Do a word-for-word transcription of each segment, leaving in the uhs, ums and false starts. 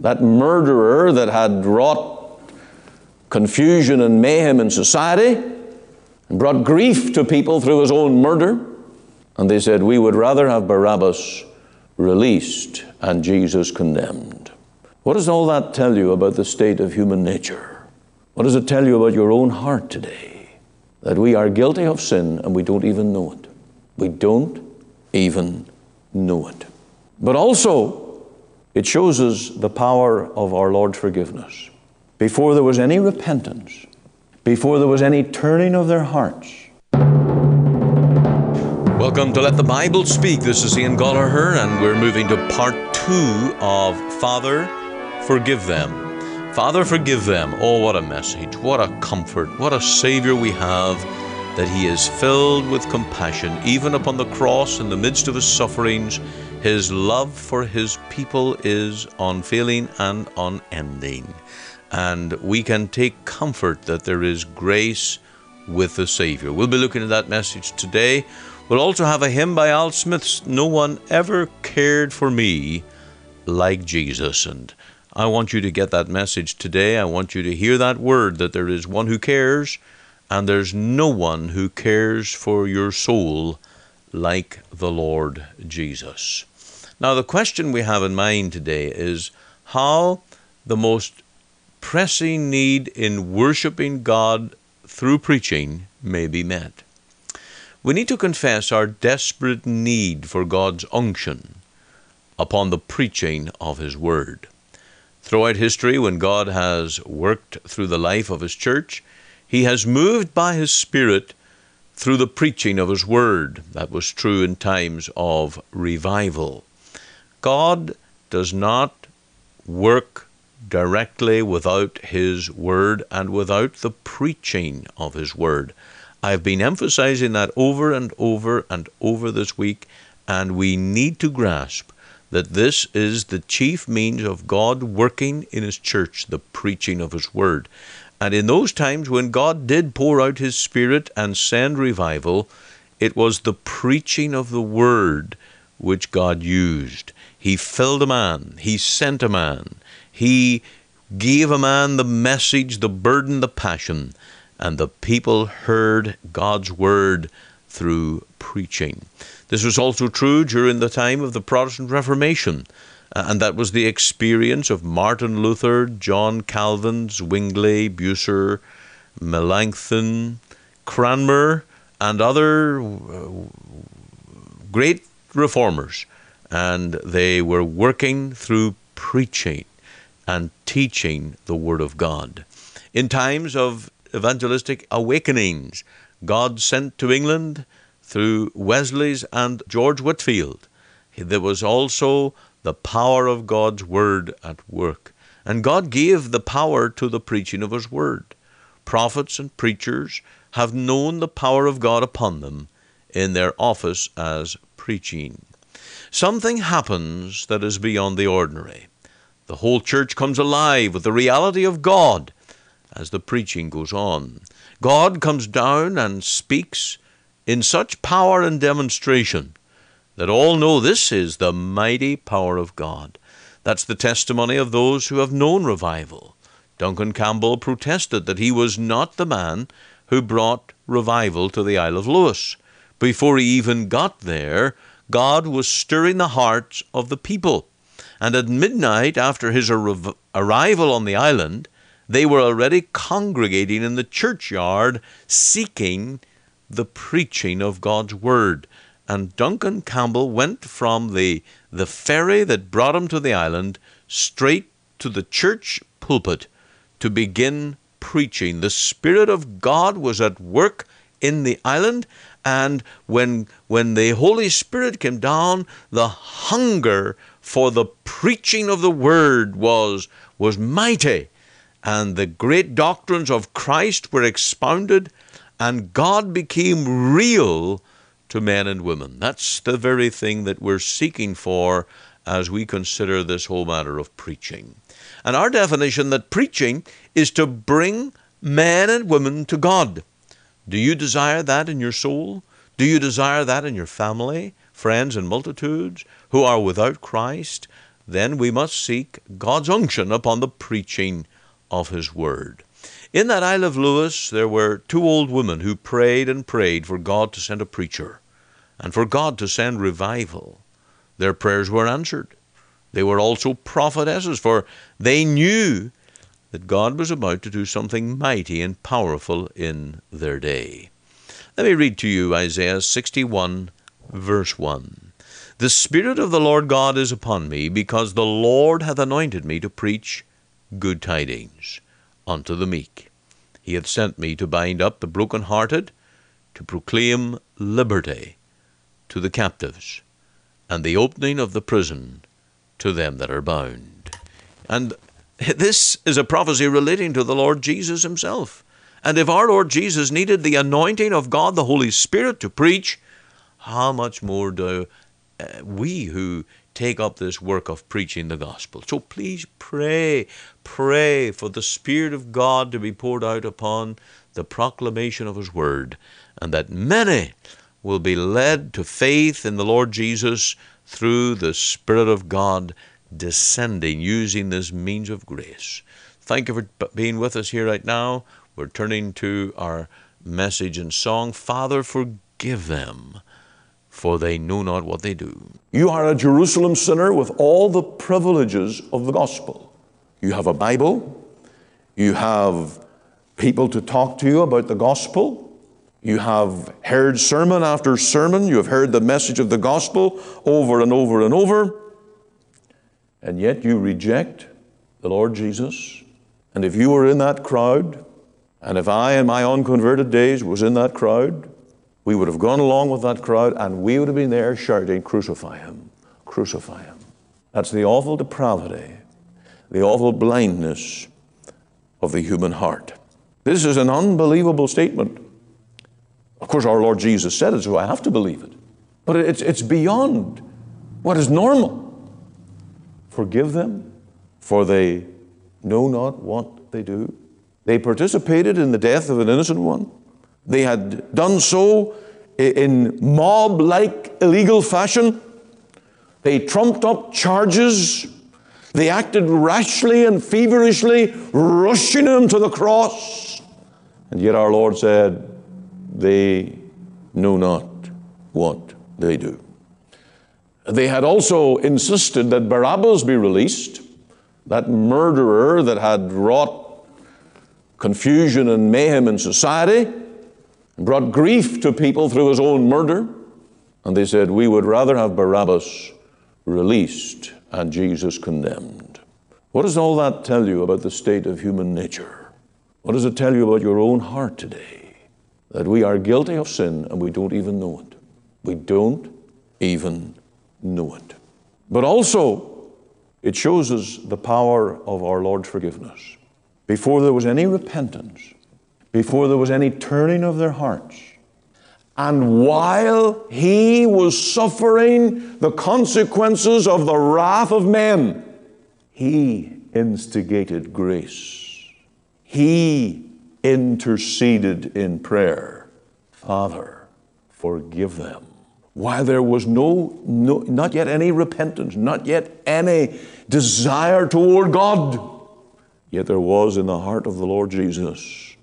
that murderer that had wrought confusion and mayhem in society and brought grief to people through his own murder. And they said, we would rather have Barabbas released and Jesus condemned. What does all that tell you about the state of human nature? What does it tell you about your own heart today? That we are guilty of sin and we don't even know it. We don't even know it. But also, it shows us the power of our Lord's forgiveness. Before there was any repentance, before there was any turning of their hearts. Welcome to Let the Bible Speak. This is Ian Gallagher, and we're moving to part two of Father, Forgive Them. Father, forgive them. Oh, what a message. What a comfort. What a Savior we have, that He is filled with compassion. Even upon the cross, in the midst of His sufferings, His love for His people is unfailing and unending. And we can take comfort that there is grace with the Savior. We'll be looking at that message today. We'll also have a hymn by Al Smith, No One Ever Cared for Me Like Jesus. And I want you to get that message today. I want you to hear that word, that there is one who cares, and there's no one who cares for your soul like the Lord Jesus. Now, the question we have in mind today is how the most pressing need in worshiping God through preaching may be met. We need to confess our desperate need for God's unction upon the preaching of His Word. Throughout history, when God has worked through the life of His church, He has moved by His Spirit through the preaching of His Word. That was true in times of revival. God does not work directly without His Word and without the preaching of His Word. I've been emphasizing that over and over and over this week, and we need to grasp that this is the chief means of God working in His church, the preaching of His Word. And in those times when God did pour out His Spirit and send revival, it was the preaching of the Word which God used. He filled a man. He sent a man. He gave a man the message, the burden, the passion, and the people heard God's Word through preaching. This was also true during the time of the Protestant Reformation, and that was the experience of Martin Luther, John Calvin, Zwingli, Bucer, Melanchthon, Cranmer, and other great reformers. And they were working through preaching and teaching the Word of God. In times of evangelistic awakenings, God sent to England through Wesley's and George Whitefield. There was also the power of God's Word at work. And God gave the power to the preaching of His Word. Prophets and preachers have known the power of God upon them in their office as preaching. Something happens that is beyond the ordinary. The whole church comes alive with the reality of God as the preaching goes on. God comes down and speaks in such power and demonstration that all know this is the mighty power of God. That's the testimony of those who have known revival. Duncan Campbell protested that he was not the man who brought revival to the Isle of Lewis. Before he even got there, God was stirring the hearts of the people. And at midnight, after his ar- arrival on the island, they were already congregating in the churchyard, seeking the preaching of God's Word. And Duncan Campbell went from the, the ferry that brought him to the island straight to the church pulpit to begin preaching. The Spirit of God was at work in the island, and when, when the Holy Spirit came down, the hunger for the preaching of the Word was, was mighty, and the great doctrines of Christ were expounded, and God became real to men and women. That's the very thing that we're seeking for as we consider this whole matter of preaching. And our definition that preaching is to bring men and women to God. Do you desire that in your soul? Do you desire that in your family, friends and multitudes who are without Christ? then we must seek God's unction upon the preaching of His Word. In that Isle of Lewis, there were two old women who prayed and prayed for God to send a preacher and for God to send revival. Their prayers were answered. They were also prophetesses, for they knew that God was about to do something mighty and powerful in their day. Let me read to you Isaiah sixty-one, verse one. The Spirit of the Lord God is upon me, because the Lord hath anointed me to preach good tidings unto the meek. He hath sent me to bind up the brokenhearted, to proclaim liberty to the captives, and the opening of the prison to them that are bound. And this is a prophecy relating to the Lord Jesus Himself. And if our Lord Jesus needed the anointing of God, the Holy Spirit, to preach, how much more do uh, we who take up this work of preaching the gospel? So please pray, pray for the Spirit of God to be poured out upon the proclamation of His Word, and that many will be led to faith in the Lord Jesus through the Spirit of God descending, using this means of grace. Thank you for being with us here right now. We're turning to our message and song, Father, Forgive Them, for they know not what they do. You are a Jerusalem sinner with all the privileges of the gospel. You have a Bible. You have people to talk to you about the gospel. You have heard sermon after sermon. You have heard the message of the gospel over and over and over. And yet you reject the Lord Jesus. And if you were in that crowd, and if I in my unconverted days was in that crowd, we would have gone along with that crowd, and we would have been there shouting, crucify Him, crucify Him. That's the awful depravity, the awful blindness of the human heart. This is an unbelievable statement. Of course, our Lord Jesus said it, so I have to believe it. But it's, it's beyond what is normal. Forgive them, for they know not what they do. They participated in the death of an innocent one. They had done so in mob-like illegal fashion. They trumped up charges. They acted rashly and feverishly, rushing Him to the cross. And yet our Lord said, they know not what they do. They had also insisted that Barabbas be released, that murderer that had wrought confusion and mayhem in society, brought grief to people through his own murder. And they said, we would rather have Barabbas released and Jesus condemned. What does all that tell you about the state of human nature? What does it tell you about your own heart today? That we are guilty of sin and we don't even know it. We don't even know it. But also, it shows us the power of our Lord's forgiveness. Before there was any repentance, before there was any turning of their hearts, and while He was suffering the consequences of the wrath of men, He instigated grace. He interceded in prayer. Father, forgive them. While there was no, no, not yet any repentance, not yet any desire toward God, yet there was in the heart of the Lord Jesus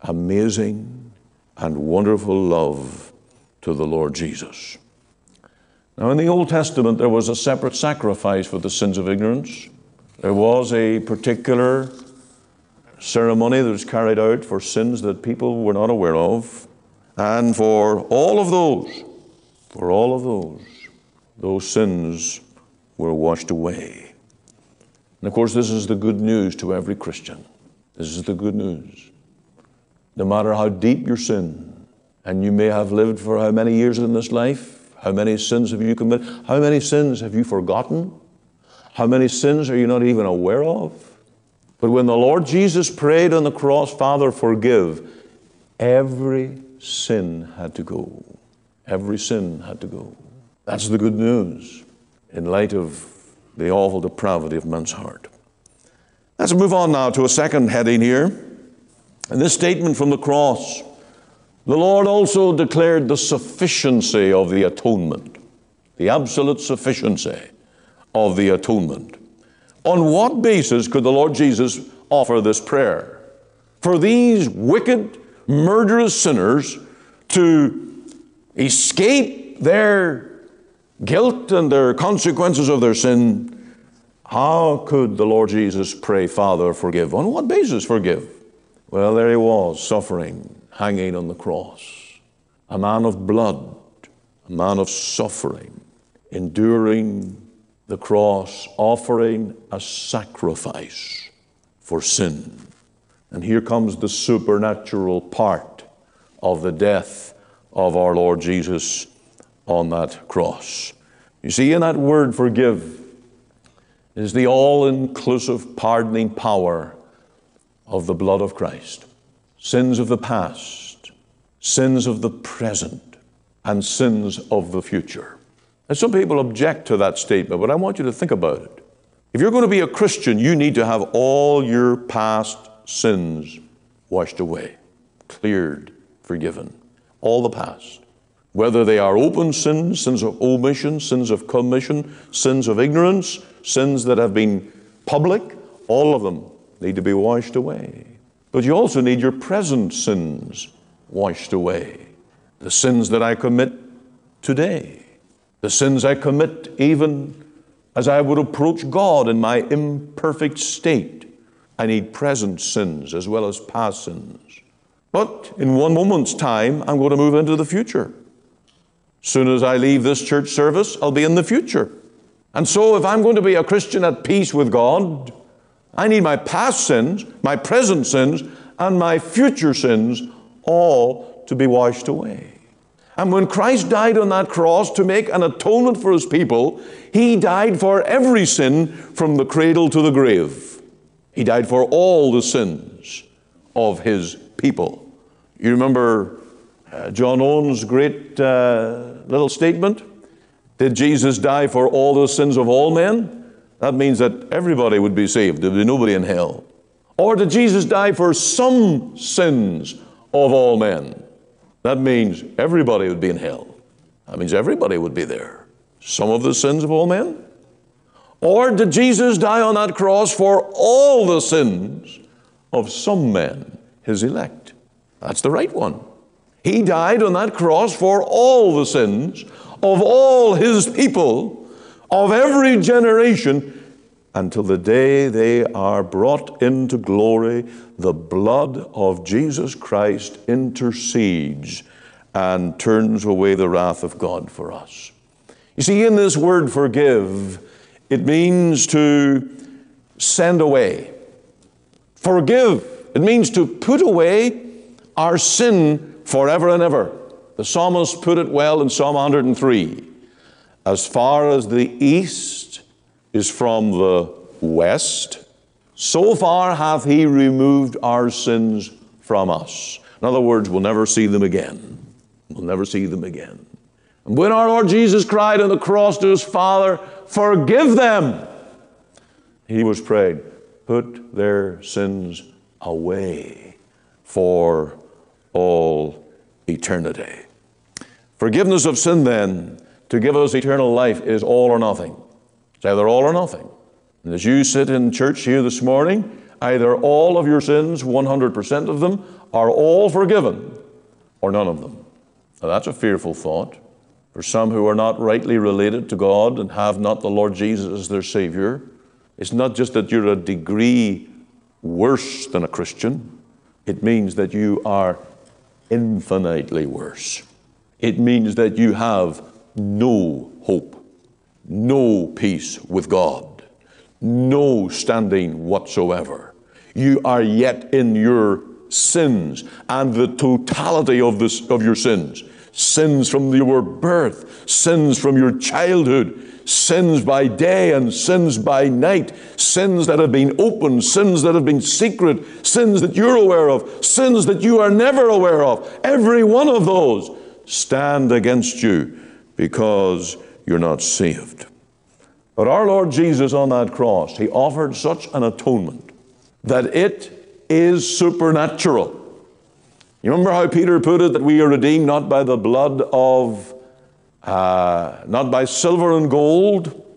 amazing and wonderful love to the Lord Jesus. Now in the Old Testament there was a separate sacrifice for the sins of ignorance. There was a particular ceremony that was carried out for sins that people were not aware of. And for all of those, for all of those, those sins were washed away. And of course, this is the good news to every Christian. This is the good news. No matter how deep your sin, and you may have lived for how many years in this life, how many sins have you committed? How many sins have you forgotten? How many sins are you not even aware of? But when the Lord Jesus prayed on the cross, Father, forgive, every sin had to go. Every sin had to go. That's the good news in light of the awful depravity of man's heart. Let's move on now to a second heading here. In this statement from the cross, the Lord also declared the sufficiency of the atonement, the absolute sufficiency of the atonement. On what basis could the Lord Jesus offer this prayer? For these wicked, murderous sinners to escape their guilt and their consequences of their sin, how could the Lord Jesus pray, Father, forgive? On what basis forgive? Well, there he was, suffering, hanging on the cross. A man of blood, a man of suffering, enduring the cross, offering a sacrifice for sin. And here comes the supernatural part of the death of our Lord Jesus on that cross. You see, in that word forgive is the all-inclusive pardoning power of the blood of Christ. Sins of the past, sins of the present, and sins of the future. And some people object to that statement, but I want you to think about it. If you're going to be a Christian, you need to have all your past sins washed away, cleared, forgiven. All the past. Whether they are open sins, sins of omission, sins of commission, sins of ignorance, sins that have been public, all of them need to be washed away. But you also need your present sins washed away. The sins that I commit today. The sins I commit even as I would approach God in my imperfect state. I need present sins as well as past sins. But in one moment's time, I'm going to move into the future. As soon as I leave this church service, I'll be in the future. And so if I'm going to be a Christian at peace with God, I need my past sins, my present sins, and my future sins all to be washed away. And when Christ died on that cross to make an atonement for his people, he died for every sin from the cradle to the grave. He died for all the sins of his people. You remember uh, John Owen's great uh, little statement? Did Jesus die for all the sins of all men? That means that everybody would be saved. There'd be nobody in hell. Or did Jesus die for some sins of all men? That means everybody would be in hell. That means everybody would be there. Some of the sins of all men? Or did Jesus die on that cross for all the sins of some men, his elect? That's the right one. He died on that cross for all the sins of all his people, of every generation, until the day they are brought into glory. The blood of Jesus Christ intercedes and turns away the wrath of God for us. You see, in this word forgive, it means to send away. Forgive, it means to put away our sin forever and ever. The psalmist put it well in Psalm one hundred three. As far as the east is from the west, so far hath he removed our sins from us. In other words, we'll never see them again. We'll never see them again. And when our Lord Jesus cried on the cross to his Father, forgive them, he was praying, put their sins away for all eternity. Forgiveness of sin, then, to give us eternal life is all or nothing. It's either all or nothing. And as you sit in church here this morning, either all of your sins, one hundred percent of them, are all forgiven, or none of them. Now that's a fearful thought. For some who are not rightly related to God and have not the Lord Jesus as their Savior, it's not just that you're a degree worse than a Christian. It means that you are infinitely worse. It means that you have no hope, no peace with God, no standing whatsoever. You are yet in your sins and the totality of this of your sins. Sins from your birth, sins from your childhood, sins by day and sins by night, sins that have been open, sins that have been secret, sins that you're aware of, sins that you are never aware of. Every one of those stand against you because you're not saved. But our Lord Jesus on that cross, he offered such an atonement that it is supernatural. You remember how Peter put it, that we are redeemed not by the blood of, uh, not by silver and gold,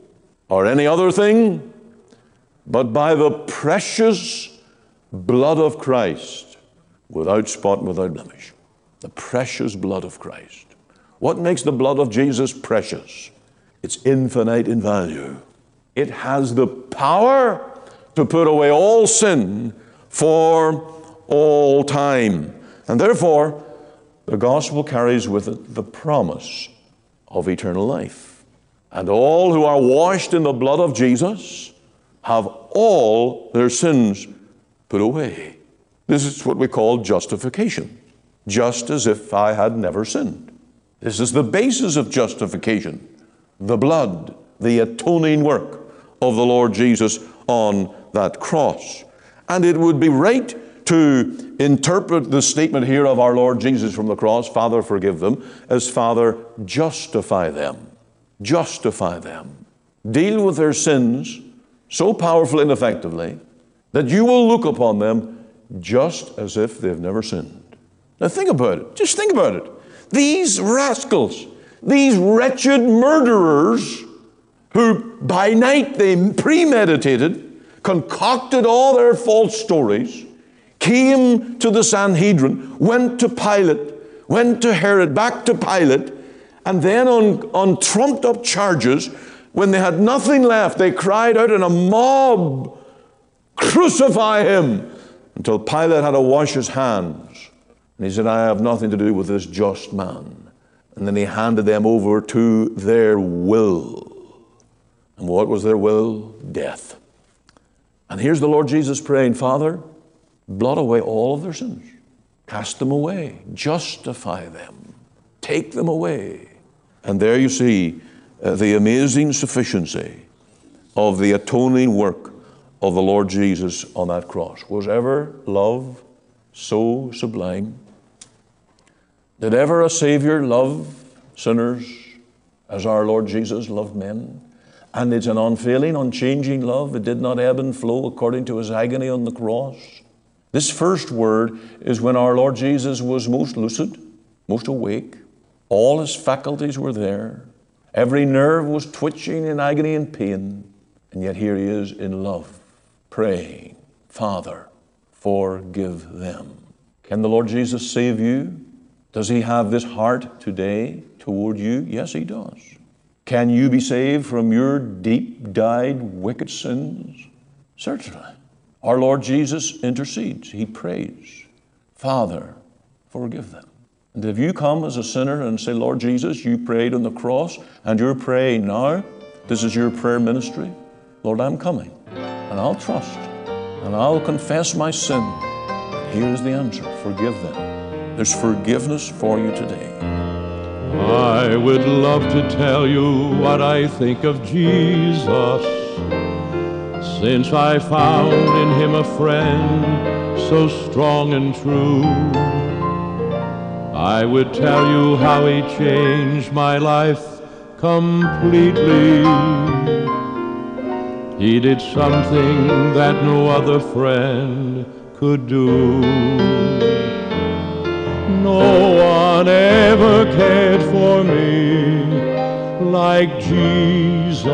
or any other thing, but by the precious blood of Christ, without spot and without blemish. The precious blood of Christ. What makes the blood of Jesus precious? It's infinite in value. It has the power to put away all sin for all time. And therefore, the gospel carries with it the promise of eternal life. And all who are washed in the blood of Jesus have all their sins put away. This is what we call justification. Just as if I had never sinned. This is the basis of justification. The blood, the atoning work of the Lord Jesus on that cross. And it would be right to interpret the statement here of our Lord Jesus from the cross, Father, forgive them, as Father, justify them. Justify them. Deal with their sins so powerfully and effectively that you will look upon them just as if they've never sinned. Now think about it. Just think about it. These rascals, these wretched murderers who by night they premeditated, concocted all their false stories, came to the Sanhedrin, went to Pilate, went to Herod, back to Pilate, and then on, on trumped up charges, when they had nothing left, they cried out in a mob, crucify him, until Pilate had to wash his hands. And he said, I have nothing to do with this just man. And then he handed them over to their will. And what was their will? Death. And here's the Lord Jesus praying, Father, blot away all of their sins. Cast them away. Justify them. Take them away. And there you see uh, the amazing sufficiency of the atoning work of the Lord Jesus on that cross. Was ever love so sublime? Did ever a Savior love sinners as our Lord Jesus loved men? And it's an unfailing, unchanging love. It did not ebb and flow according to his agony on the cross. This first word is when our Lord Jesus was most lucid, most awake. All his faculties were there. Every nerve was twitching in agony and pain. And yet here he is in love, praying, Father, forgive them. Can the Lord Jesus save you? Does he have this heart today toward you? Yes, he does. Can you be saved from your deep-dyed wicked sins? Certainly. Our Lord Jesus intercedes. He prays, Father, forgive them. And if you come as a sinner and say, Lord Jesus, you prayed on the cross and you're praying now, this is your prayer ministry, Lord, I'm coming and I'll trust and I'll confess my sin. Here's the answer, forgive them. There's forgiveness for you today. I would love to tell you what I think of Jesus, since I found in him a friend so strong and true. I would tell you how he changed my life completely. He did something that no other friend could do. No one ever cared for me like Jesus.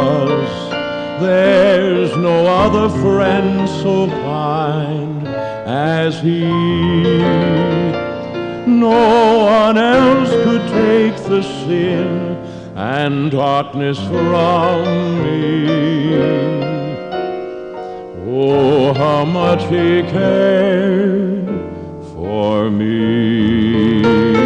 There's no other friend so kind as he. No one else could take the sin and darkness from me. Oh, how much he cared for me.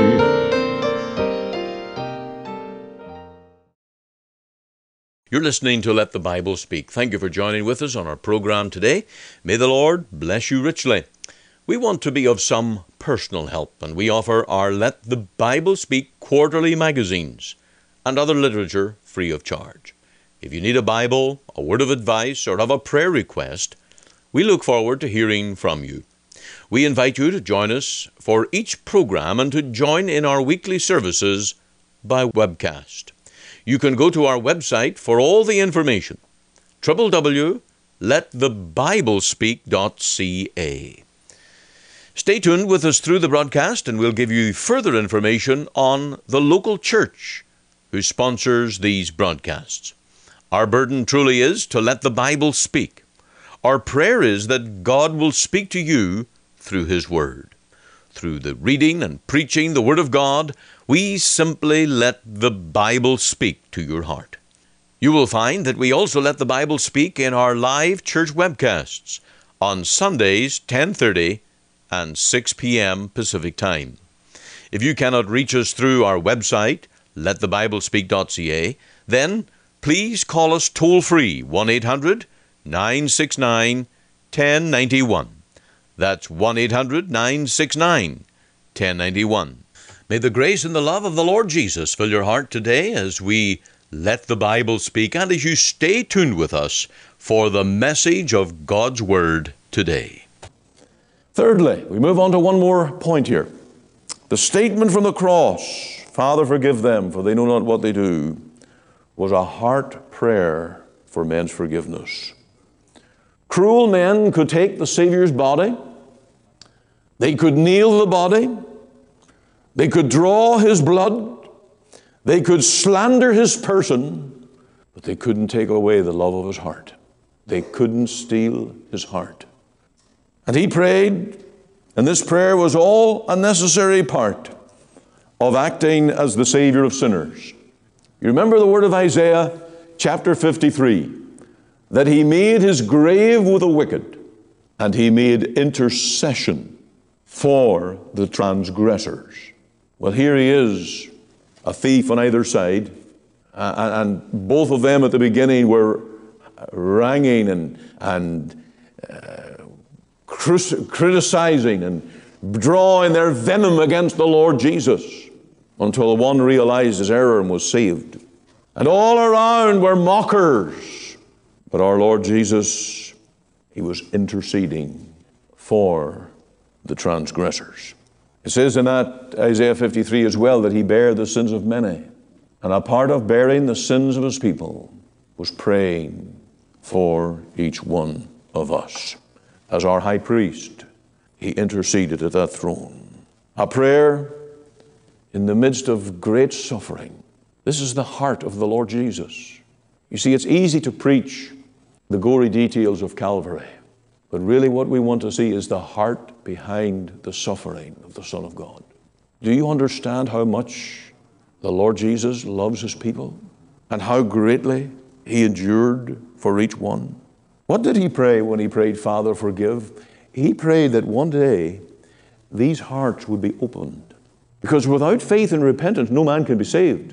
You're listening to Let the Bible Speak. Thank you for joining with us on our program today. May the Lord bless you richly. We want to be of some personal help, and we offer our Let the Bible Speak quarterly magazines and other literature free of charge. If you need a Bible, a word of advice, or have a prayer request, we look forward to hearing from you. We invite you to join us for each program and to join in our weekly services by webcast. You can go to our website for all the information, w w w dot let the bible speak dot c a. Stay tuned with us through the broadcast, and we'll give you further information on the local church who sponsors these broadcasts. Our burden truly is to let the Bible speak. Our prayer is that God will speak to you through His Word. Through the reading and preaching the Word of God, we simply let the Bible speak to your heart. You will find that we also let the Bible speak in our live church webcasts on Sundays, ten thirty and six p.m. Pacific Time. If you cannot reach us through our website, let the bible speak dot c a, then please call us toll-free, one eight hundred nine six nine one oh nine one. That's one eight hundred nine six nine one oh nine one. May the grace and the love of the Lord Jesus fill your heart today as we let the Bible speak, and as you stay tuned with us for the message of God's Word today. Thirdly, we move on to one more point here. The statement from the cross, Father, forgive them, for they know not what they do, was a heart prayer for men's forgiveness. Cruel men could take the Savior's body, they could kneel the body, they could draw His blood, they could slander His person, but they couldn't take away the love of His heart. They couldn't steal His heart. And He prayed, and this prayer was all a necessary part of acting as the Savior of sinners. You remember the word of Isaiah chapter fifty-three, that He made His grave with the wicked, and He made intercession for the transgressors. Well, here He is, a thief on either side, uh, and both of them at the beginning were wrangling and, and uh, criticizing and drawing their venom against the Lord Jesus, until one realized his error and was saved. And all around were mockers. But our Lord Jesus, He was interceding for the transgressors. It says in that Isaiah fifty-three as well that He bare the sins of many. And a part of bearing the sins of His people was praying for each one of us. As our high priest, He interceded at that throne. A prayer in the midst of great suffering. This is the heart of the Lord Jesus. You see, it's easy to preach the gory details of Calvary, but really what we want to see is the heart behind the suffering of the Son of God. Do you understand how much the Lord Jesus loves His people and how greatly He endured for each one? What did He pray when He prayed, Father, forgive? He prayed that one day these hearts would be opened, because without faith and repentance, no man can be saved.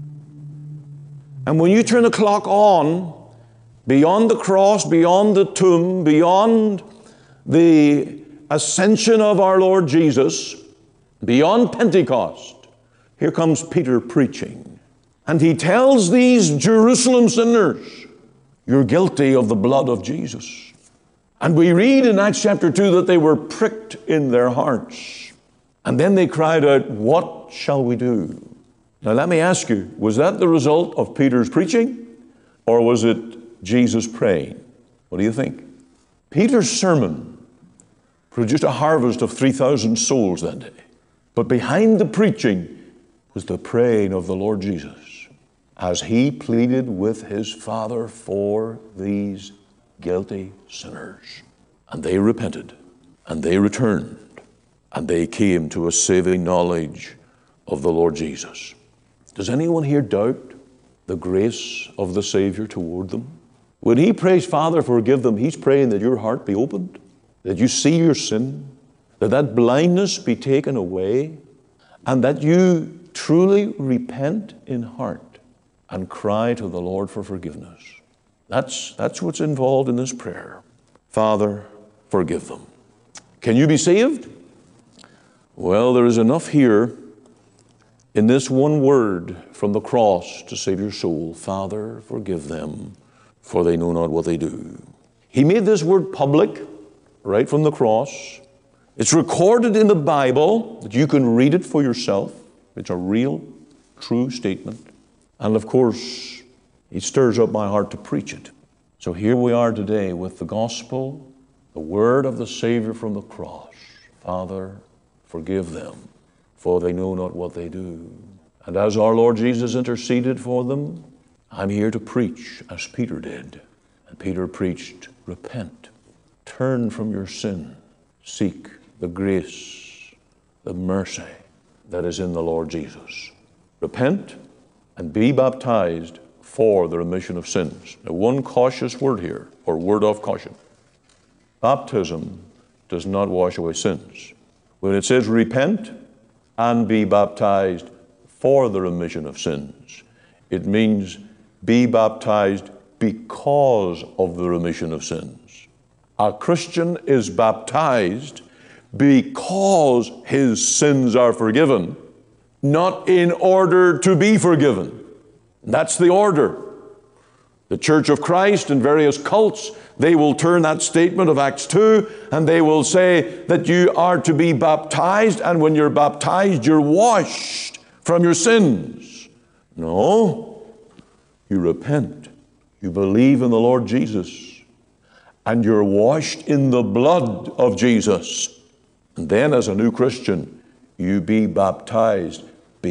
And when you turn the clock on, beyond the cross, beyond the tomb, beyond the ascension of our Lord Jesus, beyond Pentecost, here comes Peter preaching. And he tells these Jerusalem sinners, you're guilty of the blood of Jesus. And we read in Acts chapter two that they were pricked in their hearts. And then they cried out, what shall we do? Now let me ask you, was that the result of Peter's preaching, or was it Jesus praying? What do you think? Peter's sermon produced a harvest of three thousand souls that day. But behind the preaching was the praying of the Lord Jesus as He pleaded with His Father for these guilty sinners. And they repented, and they returned, and they came to a saving knowledge of the Lord Jesus. Does anyone here doubt the grace of the Savior toward them? When He prays, Father, forgive them, He's praying that your heart be opened, that you see your sin, that that blindness be taken away, and that you truly repent in heart and cry to the Lord for forgiveness. That's, that's what's involved in this prayer. Father, forgive them. Can you be saved? Well, there is enough here in this one word from the cross to save your soul. Father, forgive them, for they know not what they do. He made this word public right from the cross. It's recorded in the Bible that you can read it for yourself. It's a real, true statement. And of course, it stirs up my heart to preach it. So here we are today with the gospel, the word of the Savior from the cross. Father, forgive them, for they know not what they do. And as our Lord Jesus interceded for them, I'm here to preach as Peter did. And Peter preached, repent, turn from your sin, seek the grace, the mercy that is in the Lord Jesus. Repent and be baptized for the remission of sins. Now, one cautious word here, or word of caution. Baptism does not wash away sins. When it says repent and be baptized for the remission of sins, it means be baptized because of the remission of sins. A Christian is baptized because his sins are forgiven, not in order to be forgiven. That's the order. The Church of Christ and various cults, they will turn that statement of Acts two and they will say that you are to be baptized, and when you're baptized, you're washed from your sins. No, you repent. You believe in the Lord Jesus, and you're washed in the blood of Jesus. And then as a new Christian, you be baptized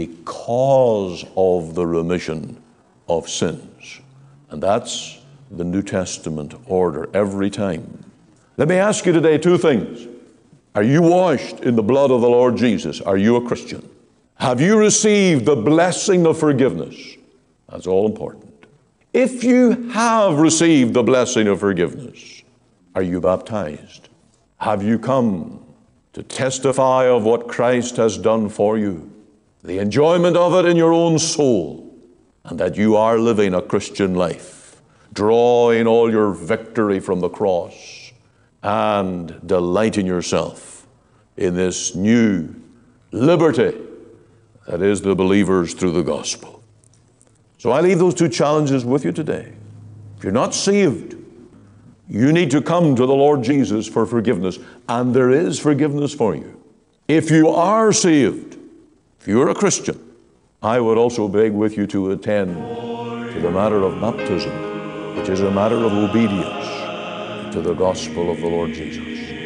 because of the remission of sins. And that's the New Testament order every time. Let me ask you today two things. Are you washed in the blood of the Lord Jesus? Are you a Christian? Have you received the blessing of forgiveness? That's all important. If you have received the blessing of forgiveness, are you baptized? Have you come to testify of what Christ has done for you, the enjoyment of it in your own soul, and that you are living a Christian life, drawing all your victory from the cross and delighting yourself in this new liberty that is the believers through the gospel? So I leave those two challenges with you today. If you're not saved, you need to come to the Lord Jesus for forgiveness, and there is forgiveness for you. If you are saved, if you're a Christian, I would also beg with you to attend to the matter of baptism, which is a matter of obedience to the gospel of the Lord Jesus.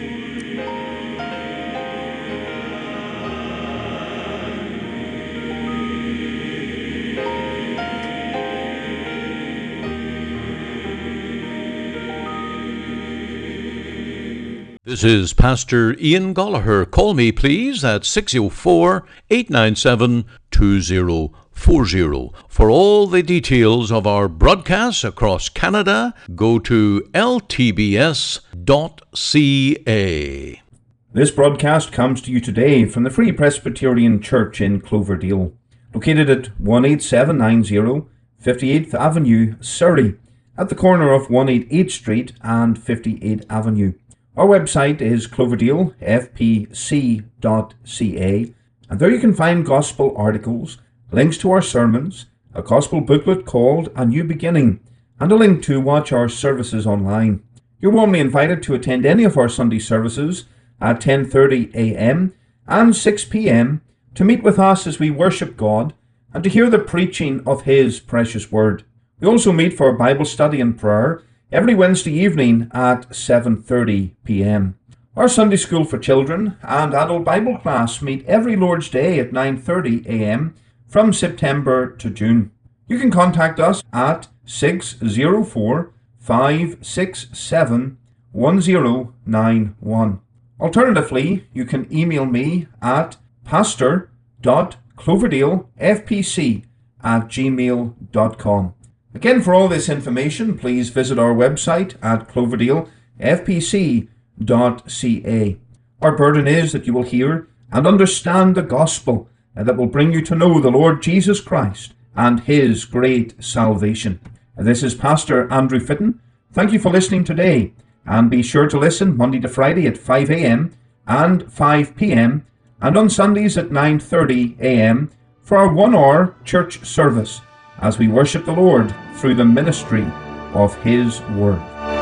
This is Pastor Ian Gallagher. Call me, please, at six oh four, eight nine seven, two oh four oh. For all the details of our broadcasts across Canada, go to l t b s dot c a. This broadcast comes to you today from the Free Presbyterian Church in Cloverdale, located at one eight seven nine zero fifty-eighth Avenue, Surrey, at the corner of one eighty-eighth Street and fifty-eighth Avenue. Our website is cloverdale f p c dot c a, and there you can find gospel articles, links to our sermons, a gospel booklet called A New Beginning, and a link to watch our services online. You're warmly invited to attend any of our Sunday services at ten thirty a m and six p m to meet with us as we worship God and to hear the preaching of His precious Word. We also meet for Bible study and prayer every Wednesday evening at seven thirty p m Our Sunday School for Children and Adult Bible class meet every Lord's Day at nine thirty a m from September to June. You can contact us at six oh four, five six seven, one oh nine one. Alternatively, you can email me at pastor dot cloverdale f p c at gmail dot com. Again, for all this information, please visit our website at cloverdale f p c dot c a. Our burden is that you will hear and understand the gospel, and that will bring you to know the Lord Jesus Christ and His great salvation. And this is Pastor Andrew Fitton. Thank you for listening today, and be sure to listen Monday to Friday at five a m and five p m and on Sundays at nine thirty a m for our one-hour church service as we worship the Lord through the ministry of His Word.